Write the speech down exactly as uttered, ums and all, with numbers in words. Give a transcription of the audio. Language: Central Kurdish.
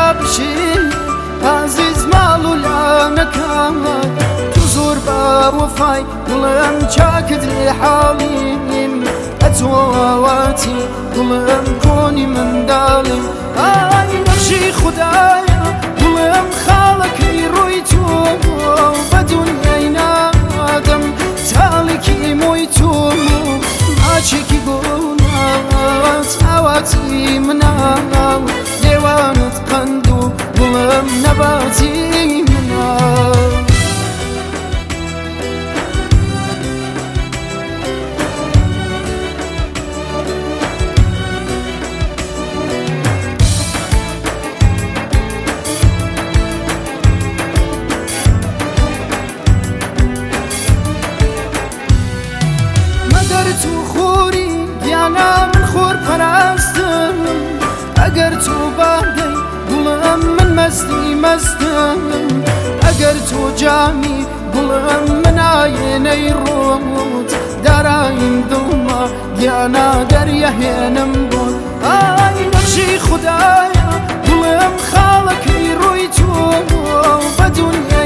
بشي عزيز مالو لا نكامل تزور بوفاي ظلم شاكد لحالي أتواتي ظلم كوني من دالي آي نرشي خدايا ظلم خالك يرويتو بدون ينادم تالكي مويتو ماشيكي قونا سواتي منا ديوانت قندو ظلم نباتي منا خوري ديانا من خور پرستم اگر تو بردی گلم من مستی مستم اگر تو جامی گلم من آینه روت درایم دلما ديانا دریا هنم بود آی نقشی خدایا گلم خالک روی تو بدون